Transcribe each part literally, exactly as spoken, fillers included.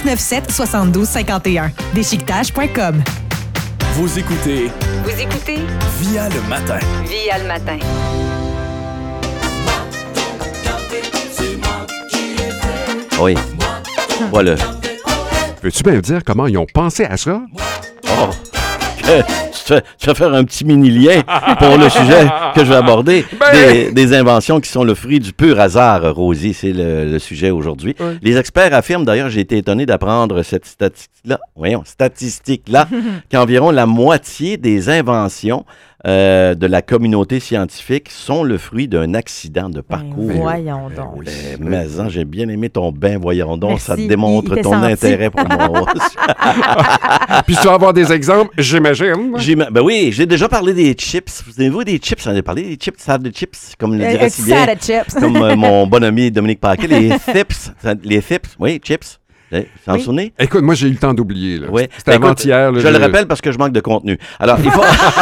neuf sept, soixante-douze cinquante et un. déchiquetage point com. Vous écoutez Vous écoutez Via le matin. Via le matin. Oui. Voilà. Peux-tu bien me dire comment ils ont pensé à ça? Oh. Euh, tu, vas, tu vas faire un petit mini-lien pour le sujet que je vais aborder. Ben... Des, des inventions qui sont le fruit du pur hasard, Rosie. C'est le, le sujet aujourd'hui. Oui. Les experts affirment, d'ailleurs, j'ai été étonné d'apprendre cette statistique-là, voyons, statistique-là, qu'environ la moitié des inventions Euh, de la communauté scientifique sont le fruit d'un accident de parcours. Ben, voyons donc. Oui. Euh, mais hein, j'ai bien aimé ton ben voyons donc. Merci. Ça te démontre Il- il ton était intérêt pour moi. Puis tu vas avoir des exemples, j'imagine. J'ai, ben oui, j'ai déjà parlé des chips. Vous avez vu des chips? J'en ai parlé des chips, salade de chips, comme le dirait si bien. chips. Comme euh, mon bon ami Dominique Paquet, les Thips. Les Thips, oui, chips. Vous vous en Oui. souvenez? Écoute, moi, j'ai eu le temps d'oublier. Là. Oui. C'était Ben, écoute, avant-hier. Là, je le rappelle parce que je manque de contenu. Alors, il faut...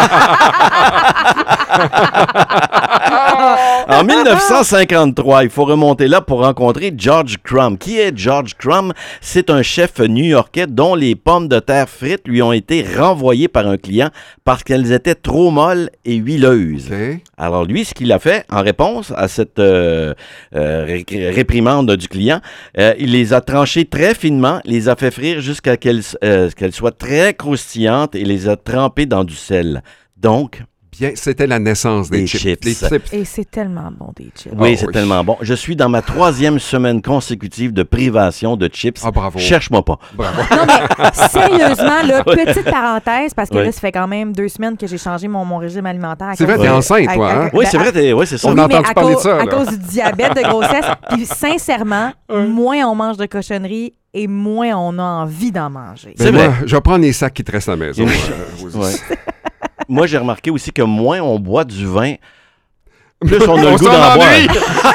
En dix-neuf cent cinquante-trois, il faut remonter là pour rencontrer George Crumb. Qui est George Crumb? C'est un chef new-yorkais dont les pommes de terre frites lui ont été renvoyées par un client parce qu'elles étaient trop molles et huileuses. OK. Alors lui, ce qu'il a fait en réponse à cette euh, euh, ré- réprimande du client, euh, il les a tranchées très finement, les a fait frire jusqu'à qu'elles euh, qu'elles soient très croustillantes et les a trempées dans du sel. Donc, Bien, c'était la naissance des, Des chips. chips. Des chips. Et c'est tellement bon, des chips. oui, Ah, c'est oui. tellement bon. Je suis dans ma troisième semaine consécutive de privation de chips. Ah, bravo. Cherche-moi pas. Bravo. Non, mais sérieusement, là, petite parenthèse, parce que Oui. là, ça fait quand même deux semaines que j'ai changé mon, mon régime alimentaire. à C'est cause vrai, t'es de- enceinte, à- toi, à- hein? Oui, ben, c'est à- vrai, t'es- oui, c'est ça. On Oui, a mais entendu à parler de cause- ça, À là. cause du diabète de grossesse. Puis sincèrement, moins on mange de cochonneries et moins on a envie d'en manger. C'est Ben, vrai. moi, je vais prendre les sacs qui te restent à la maison. Oui. euh, Rosie. Ouais. Moi, j'ai remarqué aussi que moins on boit du vin, plus on a le On goût s'en d'en boire. ennuie.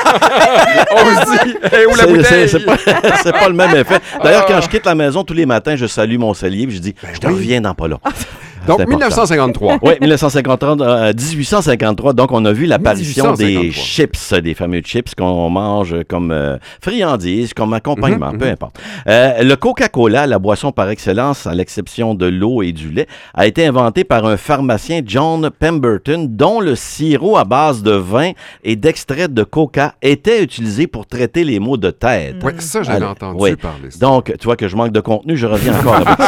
On se dit, hey, où la C'est- bouteille? c'est- C'est pas, c'est pas le même effet. D'ailleurs, quand je quitte la maison tous les matins, je salue mon cellier et je dis je te oui. reviens dans pas là. Donc, C'est important. dix-neuf cent cinquante-trois. Oui, dix-neuf cent cinquante-trois, euh, dix-huit cent cinquante-trois, donc on a vu l'apparition des dix-huit cent chips, des fameux chips qu'on mange comme euh, friandises, comme accompagnement, Mhm, peu mhm. importe. Euh, le Coca-Cola, la boisson par excellence, à l'exception de l'eau et du lait, a été inventé par un pharmacien, John Pemberton, dont le sirop à base de vin et d'extrait de coca était utilisé pour traiter les maux de tête. Oui, ça, j'avais Alors, entendu oui. parler. ça. Donc, tu vois que je manque de contenu, je reviens encore avec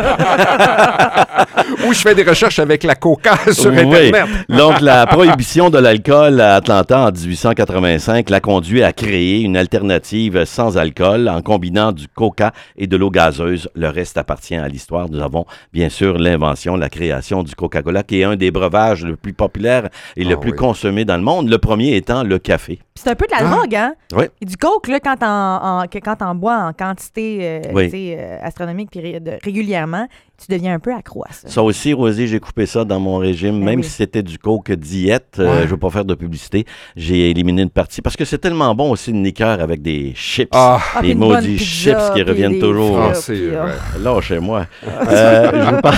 ça. Ou je fais des recherches avec la coca sur Oui. Internet. Donc, la prohibition de l'alcool à Atlanta en dix-huit cent quatre-vingt-cinq l'a conduit à créer une alternative sans alcool en combinant du coca et de l'eau gazeuse. Le reste appartient à l'histoire. Nous avons bien sûr l'invention, la création du Coca-Cola, qui est un des breuvages le plus populaire et le Ah plus oui. consommé dans le monde. Le premier étant le café. C'est un peu de la Ah. drogue, hein? Oui. Et du coke, là, quand t'en, en, que- quand t'en bois en quantité euh, Oui. tu sais, euh, astronomique puis ré- de- régulièrement, tu deviens un peu accro à ça. Ça aussi, Rosie, j'ai coupé ça dans mon régime. Ben Même oui. si c'était du coke diète, euh, Ouais. je ne veux pas faire de publicité, j'ai éliminé une partie. Parce que c'est tellement bon aussi une liqueur avec des chips. Ah, Ah, puis les une bonne maudits pizza, chips qui puis reviennent des toujours. ah, frites, c'est puis, ah. vrai. Lâchez-moi. Euh, je vous parle-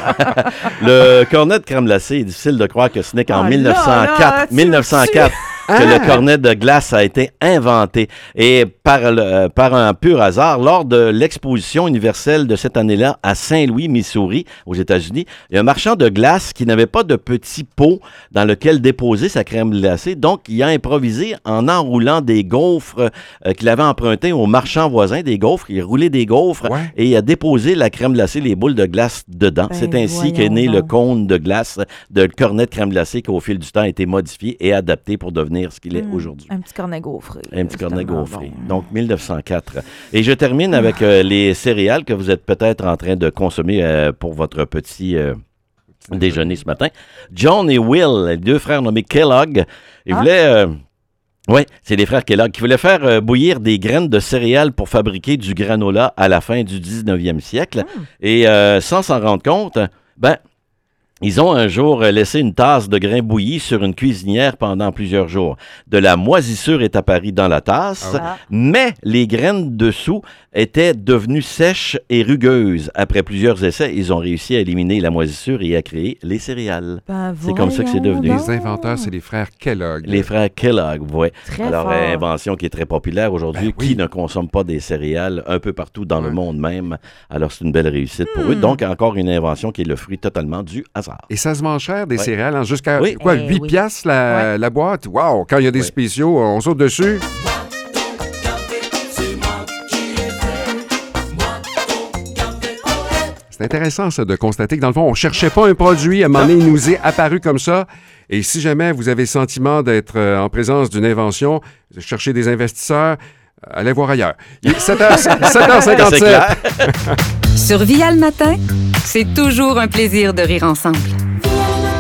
le cornet de crème glacée, est difficile de croire que ce n'est qu'en Ah, mille neuf cent quatre, là, là, tu- mille neuf cent quatre que Ah! le cornet de glace a été inventé. Et par, le- euh, par un pur hasard, lors de l'exposition universelle de cette année-là à Saint-Louis, Missouri, aux États-Unis, il y a un marchand de glace qui n'avait pas de petit pot dans lequel déposer sa crème glacée. Donc, il a improvisé en enroulant des gaufres euh, qu'il avait empruntés aux marchands voisins, des gaufres. Il roulait des gaufres Ouais. et il a déposé la crème glacée, les boules de glace dedans. Ben, C'est ainsi voyons qu'est né donc. le cône de glace de cornet de crème glacée qui, au fil du temps, a été modifié et adapté pour devenir ce qu'il est Mm. aujourd'hui. Un petit cornet gaufré. Un petit C'est cornet tellement gaufré. bon. Donc, mille neuf cent quatre. Et je termine avec euh, les céréales que vous êtes peut-être en train de consommer euh, pour votre petit euh, déjeuner ce matin. John et Will, les deux frères nommés Kellogg, ils Ah. voulaient... euh, oui, c'est les frères Kellogg qui voulaient faire euh, bouillir des graines de céréales pour fabriquer du granola à la fin du dix-neuvième siècle. Mm. Et euh, sans s'en rendre compte, ben, Ils ont un jour laissé une tasse de grains bouillis sur une cuisinière pendant plusieurs jours. De la moisissure est apparue dans la tasse, Ah. mais les graines dessous étaient devenues sèches et rugueuses. Après plusieurs essais, ils ont réussi à éliminer la moisissure et à créer les céréales. Ben, C'est comme ça que c'est voyons devenu. donc. Les inventeurs, c'est les frères Kellogg. Les frères Kellogg, ouais. Très Alors, fort. euh, invention qui est très populaire aujourd'hui. Ben oui. Qui ne consomme pas des céréales un peu partout dans le Ouais. monde même? Alors, c'est une belle réussite pour eux. Donc, encore une invention qui est le fruit totalement du hasard. Et ça se mange cher, des Ouais. céréales, hein, jusqu'à Oui. quoi, Eh huit oui. piastres la, la boîte? Wow! Quand il y a des Oui. spéciaux, on saute dessus. C'est intéressant, ça, de constater que, dans le fond, on ne cherchait pas un produit. À un moment donné, il nous est apparu comme ça. Et si jamais vous avez le sentiment d'être euh, en présence d'une invention, de chercher des investisseurs, euh, allez voir ailleurs. Il est sept heures C'est cinquante-sept. clair. Sur Via le matin, c'est toujours un plaisir de rire ensemble.